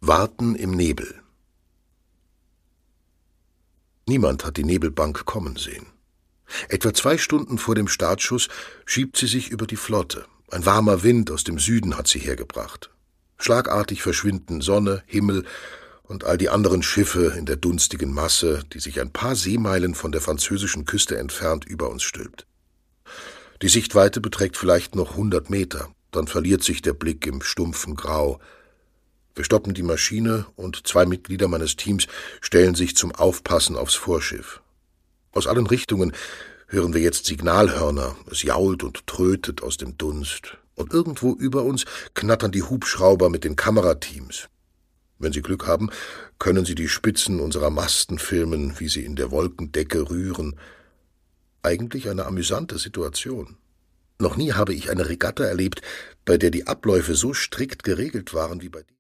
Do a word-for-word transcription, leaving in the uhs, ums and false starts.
Warten im Nebel. Niemand hat die Nebelbank kommen sehen. Etwa zwei Stunden vor dem Startschuss schiebt sie sich über die Flotte. Ein warmer Wind aus dem Süden hat sie hergebracht. Schlagartig verschwinden Sonne, Himmel und all die anderen Schiffe in der dunstigen Masse, die sich ein paar Seemeilen von der französischen Küste entfernt über uns stülpt. Die Sichtweite beträgt vielleicht noch hundert Meter, dann verliert sich der Blick im stumpfen Grau. Wir stoppen die Maschine und zwei Mitglieder meines Teams stellen sich zum Aufpassen aufs Vorschiff. Aus allen Richtungen hören wir jetzt Signalhörner, es jault und trötet aus dem Dunst. Und irgendwo über uns knattern die Hubschrauber mit den Kamerateams. Wenn Sie Glück haben, können Sie die Spitzen unserer Masten filmen, wie sie in der Wolkendecke rühren. Eigentlich eine amüsante Situation. Noch nie habe ich eine Regatta erlebt, bei der die Abläufe so strikt geregelt waren wie bei